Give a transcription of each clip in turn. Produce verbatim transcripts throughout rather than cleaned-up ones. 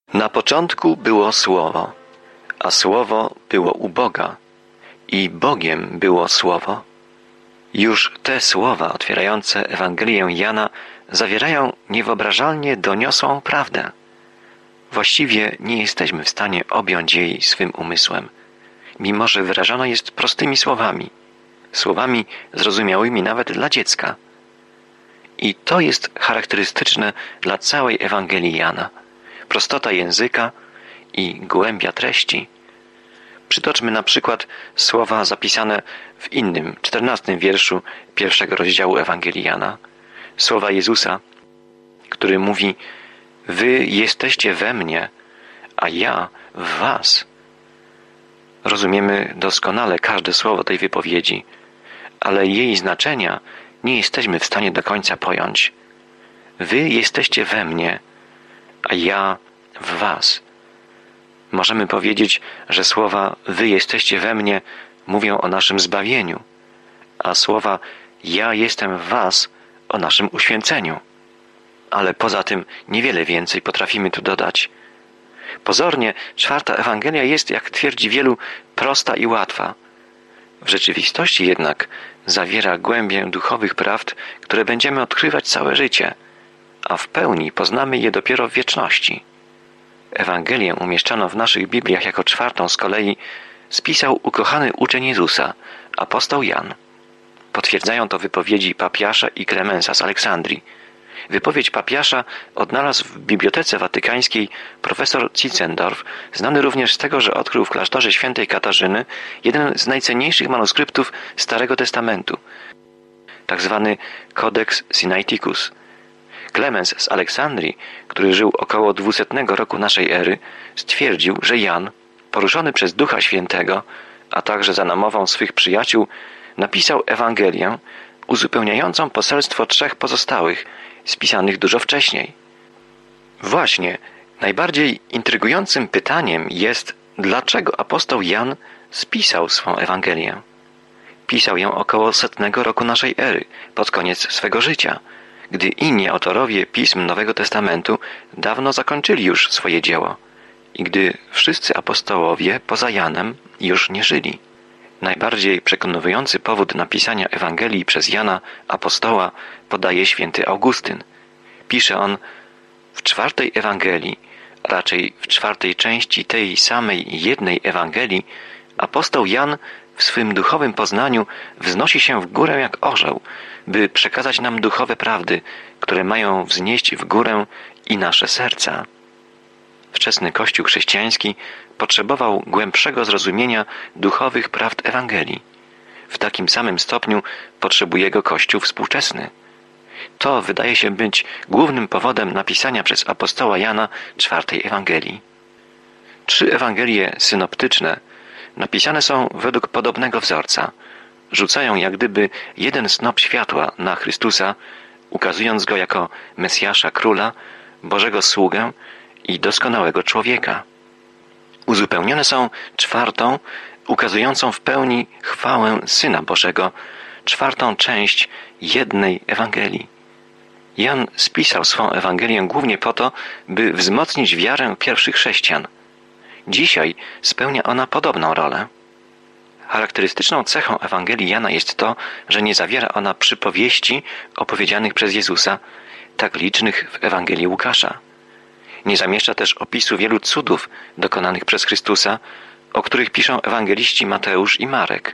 Na początku było Słowo, a Słowo było u Boga i Bogiem było Słowo. Już te słowa otwierające Ewangelię Jana zawierają niewyobrażalnie doniosłą prawdę. Właściwie nie jesteśmy w stanie objąć jej swym umysłem, mimo że wyrażona jest prostymi słowami, słowami zrozumiałymi nawet dla dziecka. I to jest charakterystyczne dla całej Ewangelii Jana. Prostota języka i głębia treści. Przytoczmy na przykład słowa zapisane w innym, czternastym wierszu pierwszego rozdziału Ewangelii Jana. Słowa Jezusa, który mówi: Wy jesteście we mnie, a ja w was. Rozumiemy doskonale każde słowo tej wypowiedzi, ale jej znaczenia nie jesteśmy w stanie do końca pojąć. Wy jesteście we mnie, a ja w was. Możemy powiedzieć, że słowa wy jesteście we mnie mówią o naszym zbawieniu, a słowa ja jestem w was o naszym uświęceniu. Ale poza tym niewiele więcej potrafimy tu dodać. Pozornie czwarta Ewangelia jest, jak twierdzi wielu, prosta i łatwa. W rzeczywistości jednak zawiera głębię duchowych prawd, które będziemy odkrywać całe życie, a w pełni poznamy je dopiero w wieczności. Ewangelię umieszczono w naszych Bibliach jako czwartą z kolei spisał ukochany uczeń Jezusa, apostoł Jan. Potwierdzają to wypowiedzi Papiasza i Klemensa z Aleksandrii. Wypowiedź Papiasza odnalazł w Bibliotece Watykańskiej profesor Zinzendorf, znany również z tego, że odkrył w klasztorze świętej Katarzyny jeden z najcenniejszych manuskryptów Starego Testamentu, tak zwany Codex Sinaiticus. Klemens z Aleksandrii, który żył około dwusetnego roku naszej ery, stwierdził, że Jan, poruszony przez Ducha Świętego, a także za namową swych przyjaciół, napisał Ewangelię uzupełniającą poselstwo trzech pozostałych, spisanych dużo wcześniej. Właśnie, najbardziej intrygującym pytaniem jest, dlaczego apostoł Jan spisał swą Ewangelię. Pisał ją około setnego roku naszej ery, pod koniec swego życia, gdy inni autorowie pism Nowego Testamentu dawno zakończyli już swoje dzieło i gdy wszyscy apostołowie poza Janem już nie żyli. Najbardziej przekonujący powód napisania Ewangelii przez Jana apostoła podaje święty Augustyn. Pisze on: w czwartej Ewangelii, raczej w czwartej części tej samej jednej Ewangelii, apostoł Jan w swym duchowym poznaniu wznosi się w górę jak orzeł, by przekazać nam duchowe prawdy, które mają wznieść w górę i nasze serca. Wczesny Kościół chrześcijański potrzebował głębszego zrozumienia duchowych prawd Ewangelii. W takim samym stopniu potrzebuje go Kościół współczesny. To wydaje się być głównym powodem napisania przez apostoła Jana czwartej Ewangelii. Trzy Ewangelie synoptyczne napisane są według podobnego wzorca. Rzucają jak gdyby jeden snop światła na Chrystusa, ukazując Go jako Mesjasza Króla, Bożego Sługę i doskonałego człowieka. Uzupełnione są czwartą, ukazującą w pełni chwałę Syna Bożego, czwartą część jednej Ewangelii. Jan spisał swą Ewangelię głównie po to, by wzmocnić wiarę pierwszych chrześcijan. Dzisiaj spełnia ona podobną rolę. Charakterystyczną cechą Ewangelii Jana jest to, że nie zawiera ona przypowieści opowiedzianych przez Jezusa, tak licznych w Ewangelii Łukasza. Nie zamieszcza też opisu wielu cudów dokonanych przez Chrystusa, o których piszą ewangeliści Mateusz i Marek.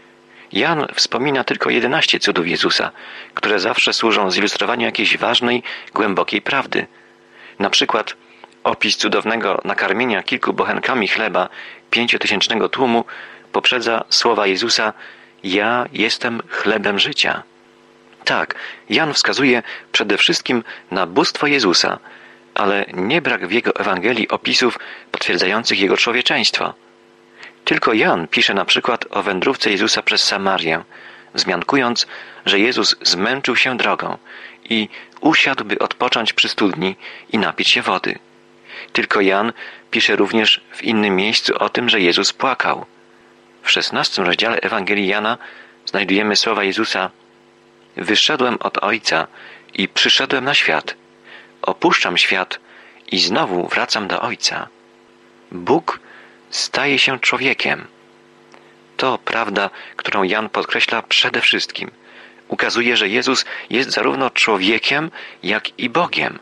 Jan wspomina tylko jedenaście cudów Jezusa, które zawsze służą zilustrowaniu jakiejś ważnej, głębokiej prawdy. Na przykład opis cudownego nakarmienia kilku bochenkami chleba pięciotysięcznego tłumu poprzedza słowa Jezusa: ja jestem chlebem życia. Tak, Jan wskazuje przede wszystkim na bóstwo Jezusa, ale nie brak w jego Ewangelii opisów potwierdzających jego człowieczeństwo. Tylko Jan pisze na przykład o wędrówce Jezusa przez Samarię, wzmiankując, że Jezus zmęczył się drogą i usiadł, by odpocząć przy studni i napić się wody. Tylko Jan pisze również w innym miejscu o tym, że Jezus płakał. W szesnastym rozdziale Ewangelii Jana znajdujemy słowa Jezusa: wyszedłem od Ojca i przyszedłem na świat. Opuszczam świat I znowu wracam do Ojca. Bóg staje się człowiekiem. To prawda, którą Jan podkreśla przede wszystkim. Ukazuje, że Jezus jest zarówno człowiekiem, jak i Bogiem.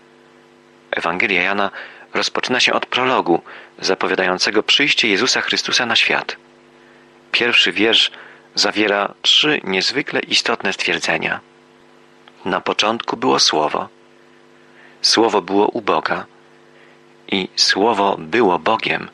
Ewangelia Jana rozpoczyna się od prologu zapowiadającego przyjście Jezusa Chrystusa na świat. Pierwszy wiersz zawiera trzy niezwykle istotne stwierdzenia. Na początku było Słowo. Słowo było u Boga i Słowo było Bogiem.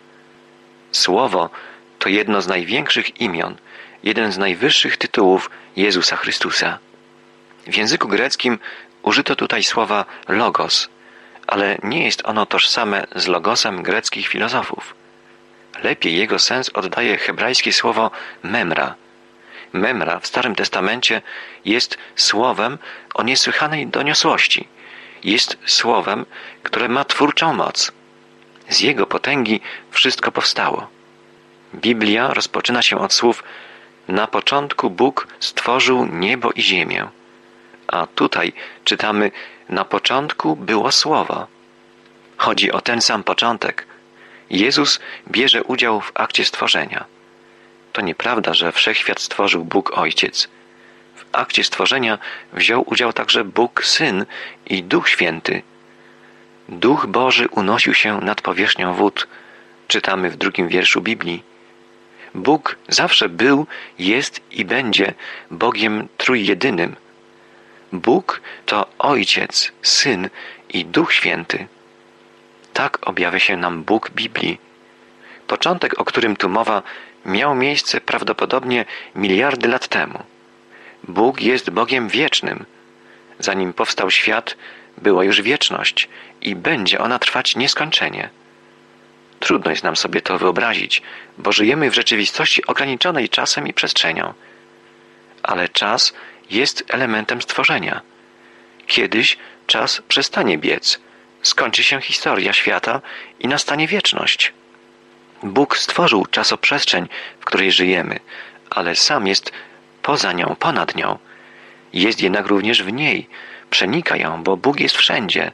Słowo to jedno z największych imion, jeden z najwyższych tytułów Jezusa Chrystusa. W języku greckim użyto tutaj słowa logos, ale nie jest ono tożsame z logosem greckich filozofów. Lepiej jego sens oddaje hebrajskie słowo memra. Memra w Starym Testamencie jest słowem o niesłychanej doniosłości. Jest słowem, które ma twórczą moc. Z jego potęgi wszystko powstało. Biblia rozpoczyna się od słów: na początku Bóg stworzył niebo i ziemię. A tutaj czytamy: na początku było Słowo. Chodzi o ten sam początek. Jezus bierze udział w akcie stworzenia. To nieprawda, że wszechświat stworzył Bóg Ojciec. W akcie stworzenia wziął udział także Bóg Syn i Duch Święty. Duch Boży unosił się nad powierzchnią wód. Czytamy w drugim wierszu Biblii. Bóg zawsze był, jest i będzie Bogiem trójjedynym. Bóg to Ojciec, Syn i Duch Święty. Tak objawia się nam Bóg Biblii. Początek, o którym tu mowa, miał miejsce prawdopodobnie miliardy lat temu. Bóg jest Bogiem wiecznym. Zanim powstał świat, była już wieczność i będzie ona trwać nieskończenie. Trudno jest nam sobie to wyobrazić, bo żyjemy w rzeczywistości ograniczonej czasem i przestrzenią. Ale czas jest elementem stworzenia. Kiedyś czas przestanie biec, skończy się historia świata i nastanie wieczność. Bóg stworzył czasoprzestrzeń, w której żyjemy, ale sam jest poza nią, ponad nią. Jest jednak również w niej, przenika ją, bo Bóg jest wszędzie.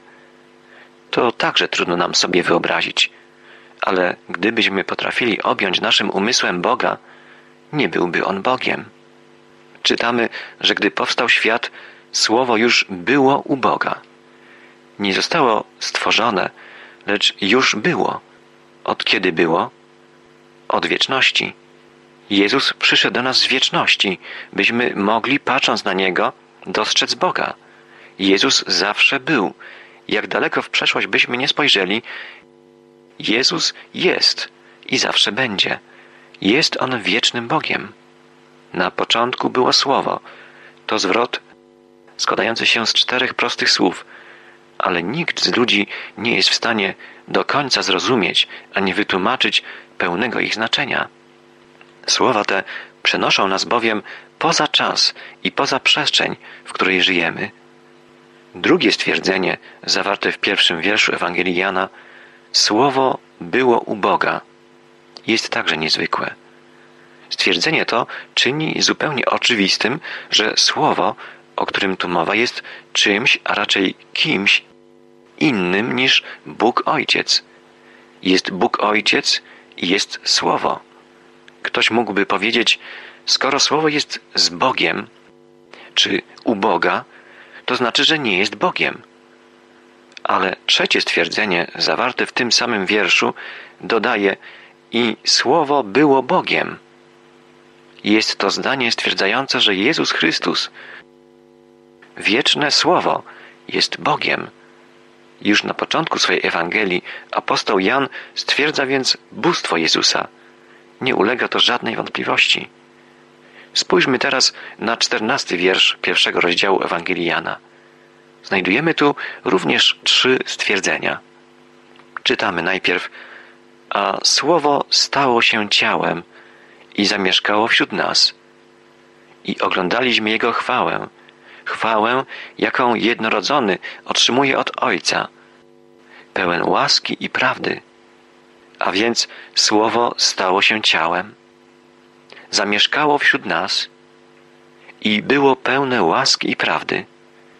To także trudno nam sobie wyobrazić. Ale gdybyśmy potrafili objąć naszym umysłem Boga, nie byłby On Bogiem. Czytamy, że gdy powstał świat, Słowo już było u Boga. Nie zostało stworzone, lecz już było. Od kiedy było? Od wieczności. Jezus przyszedł do nas z wieczności, byśmy mogli, patrząc na Niego, dostrzec Boga. Jezus zawsze był. Jak daleko w przeszłość byśmy nie spojrzeli, Jezus jest i zawsze będzie. Jest On wiecznym Bogiem. Na początku było Słowo. To zwrot składający się z czterech prostych słów, ale nikt z ludzi nie jest w stanie do końca zrozumieć, ani wytłumaczyć pełnego ich znaczenia. Słowa te przenoszą nas bowiem poza czas i poza przestrzeń, w której żyjemy. Drugie stwierdzenie, zawarte w pierwszym wierszu Ewangelii Jana, Słowo było u Boga, jest także niezwykłe. Stwierdzenie to czyni zupełnie oczywistym, że Słowo, o którym tu mowa, jest czymś, a raczej kimś innym niż Bóg Ojciec. Jest Bóg Ojciec i jest Słowo. Ktoś mógłby powiedzieć, skoro Słowo jest z Bogiem, czy u Boga, to znaczy, że nie jest Bogiem. Ale trzecie stwierdzenie, zawarte w tym samym wierszu, dodaje: i Słowo było Bogiem. Jest to zdanie stwierdzające, że Jezus Chrystus, wieczne Słowo, jest Bogiem. Już na początku swojej Ewangelii apostoł Jan stwierdza więc bóstwo Jezusa. Nie ulega to żadnej wątpliwości. Spójrzmy teraz na czternasty wiersz pierwszego rozdziału Ewangelii Jana. Znajdujemy tu również trzy stwierdzenia. Czytamy najpierw: a Słowo stało się ciałem i zamieszkało wśród nas. I oglądaliśmy Jego chwałę, chwałę, jaką jednorodzony otrzymuje od Ojca, pełen łaski i prawdy. A więc Słowo stało się ciałem, zamieszkało wśród nas i było pełne łaski i prawdy.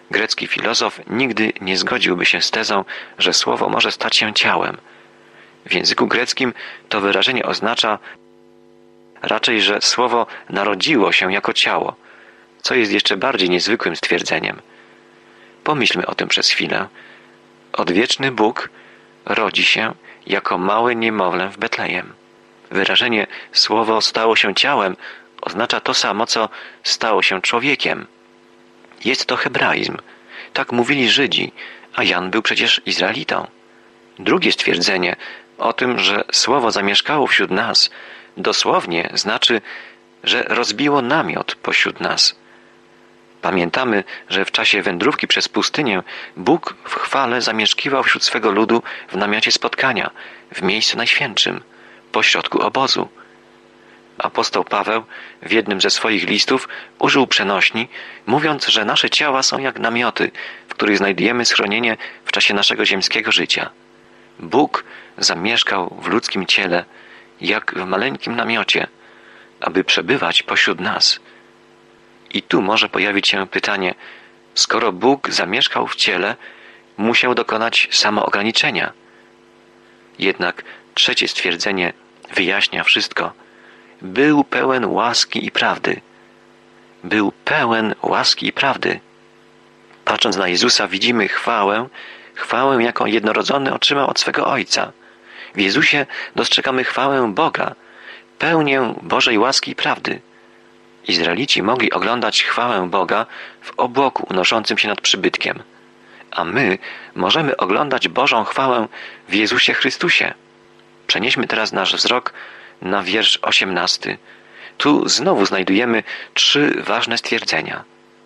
Grecki filozof nigdy nie zgodziłby się z tezą, że słowo może stać się ciałem. W języku greckim to wyrażenie oznacza raczej, że słowo narodziło się jako ciało, co jest jeszcze bardziej niezwykłym stwierdzeniem. Pomyślmy o tym przez chwilę. Odwieczny Bóg rodzi się jako małe niemowlę w Betlejem. Wyrażenie słowo stało się ciałem oznacza to samo, co stało się człowiekiem. Jest to hebraizm. Tak mówili Żydzi, a Jan był przecież Izraelitą. Drugie stwierdzenie o tym, że słowo zamieszkało wśród nas, dosłownie znaczy, że rozbiło namiot pośród nas. Pamiętamy, że w czasie wędrówki przez pustynię Bóg w chwale zamieszkiwał wśród swego ludu w namiocie spotkania, w miejscu najświętszym, pośrodku obozu. Apostoł Paweł w jednym ze swoich listów użył przenośni, mówiąc, że nasze ciała są jak namioty, w których znajdujemy schronienie w czasie naszego ziemskiego życia. Bóg zamieszkał w ludzkim ciele, jak w maleńkim namiocie, aby przebywać pośród nas. I tu może pojawić się pytanie, skoro Bóg zamieszkał w ciele, musiał dokonać samoograniczenia. Jednak trzecie stwierdzenie wyjaśnia wszystko. Był pełen łaski i prawdy. Był pełen łaski i prawdy. Patrząc na Jezusa widzimy chwałę, chwałę, jaką jednorodzony otrzymał od swego Ojca. W Jezusie dostrzegamy chwałę Boga, pełnię Bożej łaski i prawdy. Izraelici mogli oglądać chwałę Boga w obłoku unoszącym się nad przybytkiem, a my możemy oglądać Bożą chwałę w Jezusie Chrystusie. Przenieśmy teraz nasz wzrok na wiersz osiemnasty. Tu znowu znajdujemy trzy ważne stwierdzenia.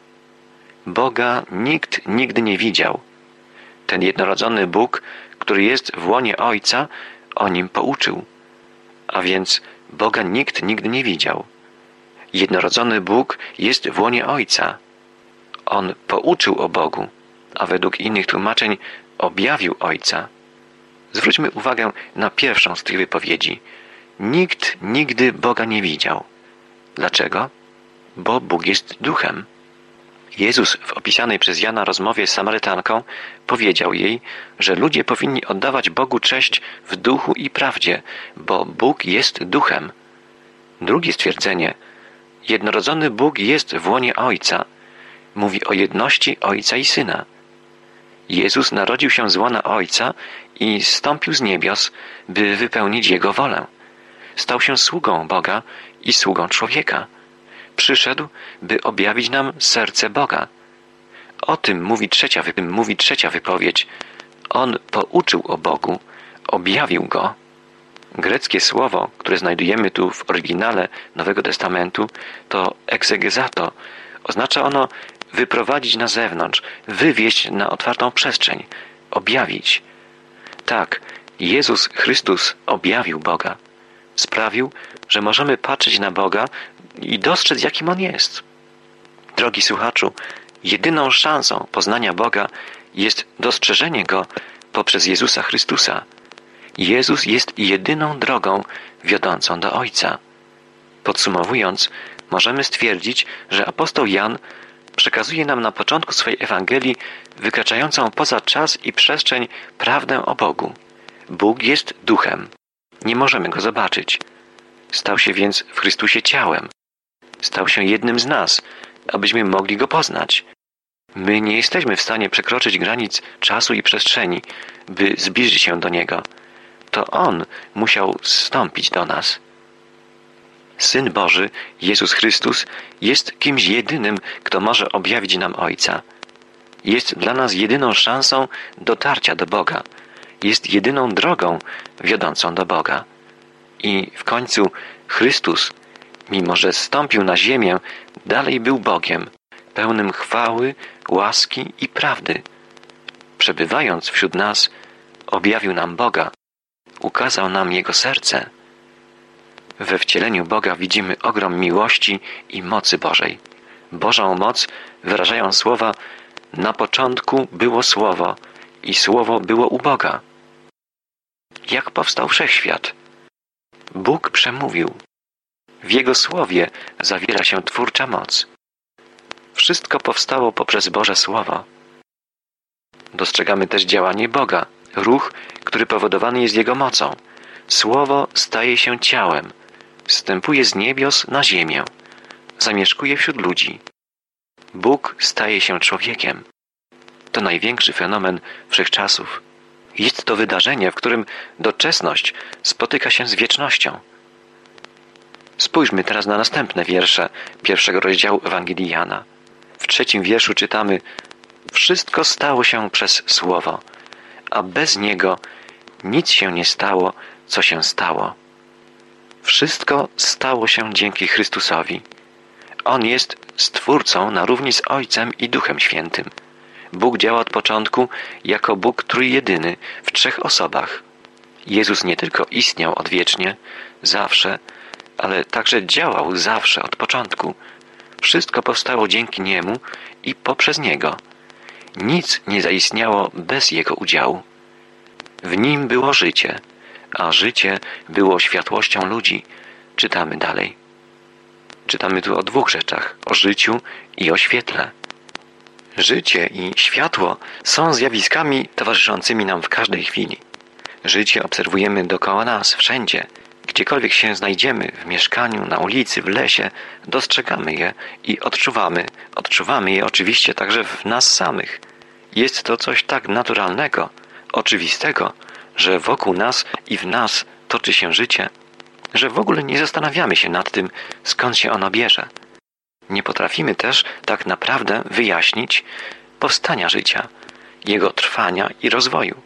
Boga nikt nigdy nie widział. Ten jednorodzony Bóg, który jest w łonie Ojca, o Nim pouczył. A więc Boga nikt nigdy nie widział. Jednorodzony Bóg jest w łonie Ojca. On pouczył o Bogu, a według innych tłumaczeń objawił Ojca. Zwróćmy uwagę na pierwszą z tych wypowiedzi. Nikt nigdy Boga nie widział. Dlaczego? Bo Bóg jest duchem. Jezus w opisanej przez Jana rozmowie z Samarytanką powiedział jej, że ludzie powinni oddawać Bogu cześć w duchu i prawdzie, bo Bóg jest duchem. Drugie stwierdzenie. Jednorodzony Bóg jest w łonie Ojca. Mówi o jedności Ojca i Syna. Jezus narodził się z łona Ojca i zstąpił z niebios, by wypełnić Jego wolę. Stał się sługą Boga i sługą człowieka. Przyszedł, by objawić nam serce Boga. O tym mówi trzecia, mówi trzecia wypowiedź. On pouczył o Bogu, objawił Go. Greckie słowo, które znajdujemy tu w oryginale Nowego Testamentu, to egzegezato. Oznacza ono wyprowadzić na zewnątrz, wywieźć na otwartą przestrzeń, objawić. Tak, Jezus Chrystus objawił Boga. Sprawił, że możemy patrzeć na Boga i dostrzec, jakim On jest. Drogi słuchaczu, jedyną szansą poznania Boga jest dostrzeżenie Go poprzez Jezusa Chrystusa. Jezus jest jedyną drogą wiodącą do Ojca. Podsumowując, możemy stwierdzić, że apostoł Jan przekazuje nam na początku swej Ewangelii wykraczającą poza czas i przestrzeń prawdę o Bogu. Bóg jest duchem. Nie możemy Go zobaczyć. Stał się więc w Chrystusie ciałem. Stał się jednym z nas, abyśmy mogli Go poznać. My nie jesteśmy w stanie przekroczyć granic czasu i przestrzeni, by zbliżyć się do Niego. To On musiał zstąpić do nas. Syn Boży, Jezus Chrystus, jest kimś jedynym, kto może objawić nam Ojca. Jest dla nas jedyną szansą dotarcia do Boga. Jest jedyną drogą wiodącą do Boga. I w końcu Chrystus, mimo że zstąpił na ziemię, dalej był Bogiem, pełnym chwały, łaski i prawdy. Przebywając wśród nas, objawił nam Boga, ukazał nam Jego serce. We wcieleniu Boga widzimy ogrom miłości i mocy Bożej. Bożą moc wyrażają słowa: na początku było Słowo i Słowo było u Boga. Jak powstał wszechświat? Bóg przemówił. W Jego słowie zawiera się twórcza moc. Wszystko powstało poprzez Boże Słowo. Dostrzegamy też działanie Boga, ruch, który powodowany jest Jego mocą. Słowo staje się ciałem, wstępuje z niebios na ziemię, zamieszkuje wśród ludzi. Bóg staje się człowiekiem. To największy fenomen wszechczasów. Jest to wydarzenie, w którym doczesność spotyka się z wiecznością. Spójrzmy teraz na następne wiersze pierwszego rozdziału Ewangelii Jana. W trzecim wierszu czytamy: wszystko stało się przez Słowo, a bez Niego nic się nie stało, co się stało. Wszystko stało się dzięki Chrystusowi. On jest Stwórcą na równi z Ojcem i Duchem Świętym. Bóg działa od początku jako Bóg trójjedyny w trzech osobach. Jezus nie tylko istniał odwiecznie, zawsze, ale także działał zawsze od początku. Wszystko powstało dzięki Niemu i poprzez Niego. Nic nie zaistniało bez Jego udziału. W Nim było życie, a życie było światłością ludzi. Czytamy dalej. Czytamy tu o dwóch rzeczach, o życiu i o świetle. Życie i światło są zjawiskami towarzyszącymi nam w każdej chwili. Życie obserwujemy dookoła nas, wszędzie. Gdziekolwiek się znajdziemy, w mieszkaniu, na ulicy, w lesie, dostrzegamy je i odczuwamy. Odczuwamy je oczywiście także w nas samych. Jest to coś tak naturalnego, oczywistego, że wokół nas i w nas toczy się życie, że w ogóle nie zastanawiamy się nad tym, skąd się ono bierze. Nie potrafimy też tak naprawdę wyjaśnić powstania życia, jego trwania i rozwoju.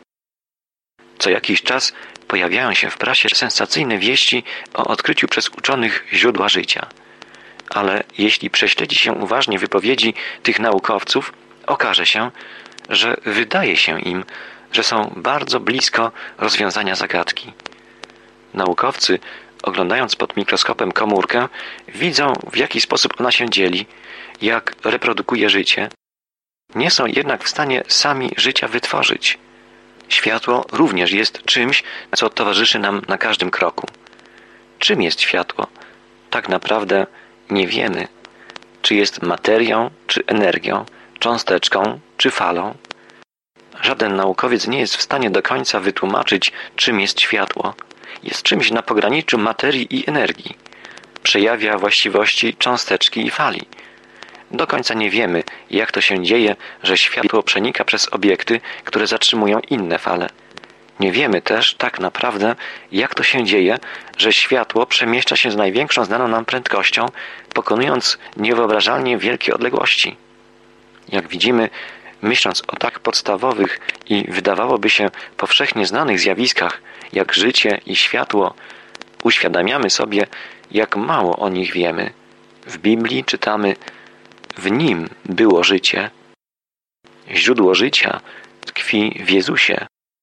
Co jakiś czas pojawiają się w prasie sensacyjne wieści o odkryciu przez uczonych źródła życia. Ale jeśli prześledzi się uważnie wypowiedzi tych naukowców, okaże się, że wydaje się im, że są bardzo blisko rozwiązania zagadki. Naukowcy, oglądając pod mikroskopem komórkę, widzą, w jaki sposób ona się dzieli, jak reprodukuje życie. Nie są jednak w stanie sami życia wytworzyć. Światło również jest czymś, co towarzyszy nam na każdym kroku. Czym jest światło? Tak naprawdę nie wiemy. Czy jest materią, czy energią, cząsteczką, czy falą? Żaden naukowiec nie jest w stanie do końca wytłumaczyć, czym jest światło. Jest czymś na pograniczu materii i energii. Przejawia właściwości cząsteczki i fali. Do końca nie wiemy, jak to się dzieje, że światło przenika przez obiekty, które zatrzymują inne fale. Nie wiemy też tak naprawdę, jak to się dzieje, że światło przemieszcza się z największą znaną nam prędkością, pokonując niewyobrażalnie wielkie odległości. Jak widzimy, myśląc o tak podstawowych i wydawałoby się powszechnie znanych zjawiskach, jak życie i światło, uświadamiamy sobie, jak mało o nich wiemy. W Biblii czytamy: w Nim było życie. Źródło życia tkwi w Jezusie.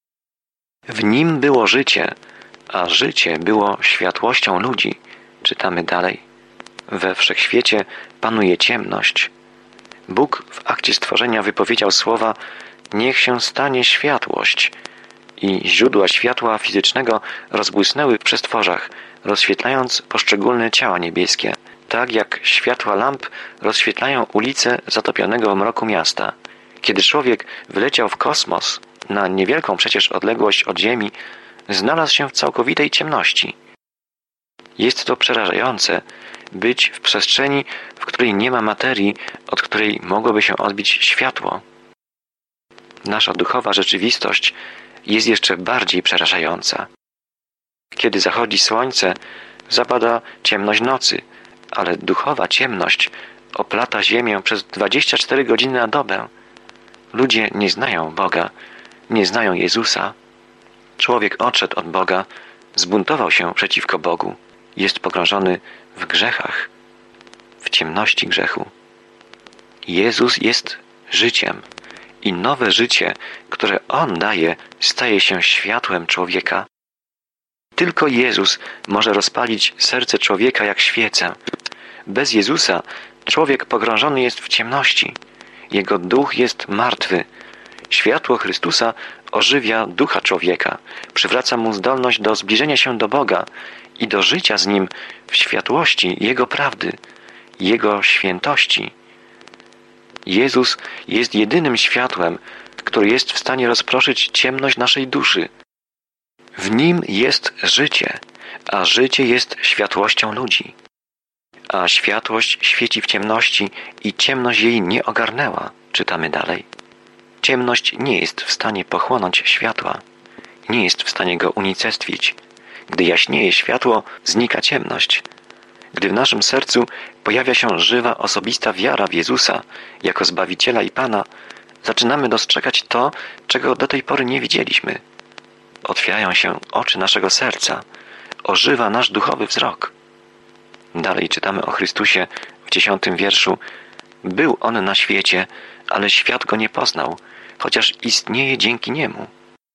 W Nim było życie, a życie było światłością ludzi. Czytamy dalej. We wszechświecie panuje ciemność. Bóg w akcie stworzenia wypowiedział słowa: niech się stanie światłość. I źródła światła fizycznego rozbłysnęły w przestworzach, rozświetlając poszczególne ciała niebieskie, tak jak światła lamp rozświetlają ulice zatopionego w mroku miasta. Kiedy człowiek wyleciał w kosmos, na niewielką przecież odległość od Ziemi, znalazł się w całkowitej ciemności. Jest to przerażające, być w przestrzeni, w której nie ma materii, od której mogłoby się odbić światło. Nasza duchowa rzeczywistość jest jeszcze bardziej przerażająca. Kiedy zachodzi słońce, zapada ciemność nocy, ale duchowa ciemność oplata ziemię przez dwadzieścia cztery godziny na dobę. Ludzie nie znają Boga, nie znają Jezusa. Człowiek odszedł od Boga, zbuntował się przeciwko Bogu. Jest pogrążony w grzechach, w ciemności grzechu. Jezus jest życiem i nowe życie, które On daje, staje się światłem człowieka. Tylko Jezus może rozpalić serce człowieka jak świecę. Bez Jezusa człowiek pogrążony jest w ciemności. Jego duch jest martwy. Światło Chrystusa ożywia ducha człowieka, przywraca mu zdolność do zbliżenia się do Boga i do życia z Nim w światłości Jego prawdy, Jego świętości. Jezus jest jedynym światłem, które jest w stanie rozproszyć ciemność naszej duszy. W Nim jest życie, a życie jest światłością ludzi. A światłość świeci w ciemności i ciemność jej nie ogarnęła, czytamy dalej. Ciemność nie jest w stanie pochłonąć światła, nie jest w stanie go unicestwić. Gdy jaśnieje światło, znika ciemność. Gdy w naszym sercu pojawia się żywa, osobista wiara w Jezusa jako Zbawiciela i Pana, zaczynamy dostrzegać to, czego do tej pory nie widzieliśmy. Otwierają się oczy naszego serca, ożywa nasz duchowy wzrok. Dalej czytamy o Chrystusie w dziesiątym wierszu. Był On na świecie, ale świat Go nie poznał, chociaż istnieje dzięki Niemu.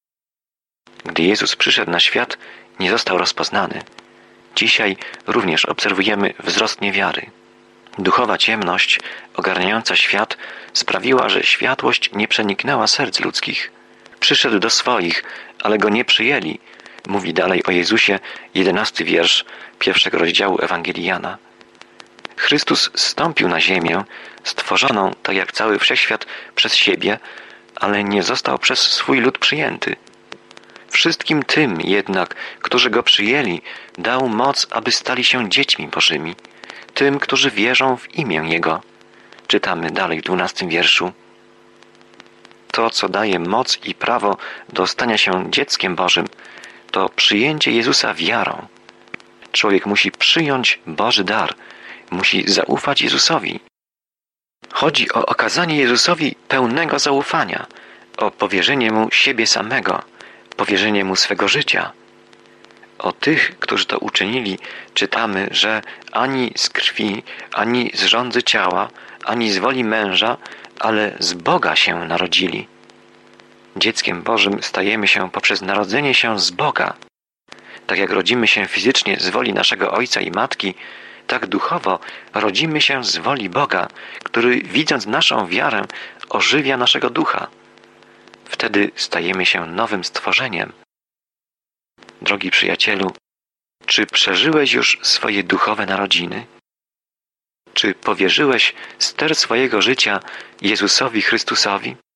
Gdy Jezus przyszedł na świat, nie został rozpoznany. Dzisiaj również obserwujemy wzrost niewiary. Duchowa ciemność ogarniająca świat sprawiła, że światłość nie przeniknęła serc ludzkich. Przyszedł do swoich, ale Go nie przyjęli, mówi dalej o Jezusie jedenasty wiersz pierwszego rozdziału Ewangelii Jana. Chrystus zstąpił na ziemię, stworzoną, tak jak cały wszechświat, przez siebie, ale nie został przez swój lud przyjęty. Wszystkim tym jednak, którzy Go przyjęli, dał moc, aby stali się dziećmi Bożymi, tym, którzy wierzą w imię Jego. Czytamy dalej w dwunastym wierszu. To, co daje moc i prawo do stania się dzieckiem Bożym, to przyjęcie Jezusa wiarą. Człowiek musi przyjąć Boży dar, musi zaufać Jezusowi. Chodzi o okazanie Jezusowi pełnego zaufania, o powierzenie Mu siebie samego, powierzenie Mu swego życia. O tych, którzy to uczynili, czytamy, że ani z krwi, ani z żądzy ciała, ani z woli męża, ale z Boga się narodzili. Dzieckiem Bożym stajemy się poprzez narodzenie się z Boga. Tak jak rodzimy się fizycznie z woli naszego Ojca i Matki, tak duchowo rodzimy się z woli Boga, który, widząc naszą wiarę, ożywia naszego ducha. Wtedy stajemy się nowym stworzeniem. Drogi przyjacielu, czy przeżyłeś już swoje duchowe narodziny? Czy powierzyłeś ster swojego życia Jezusowi Chrystusowi?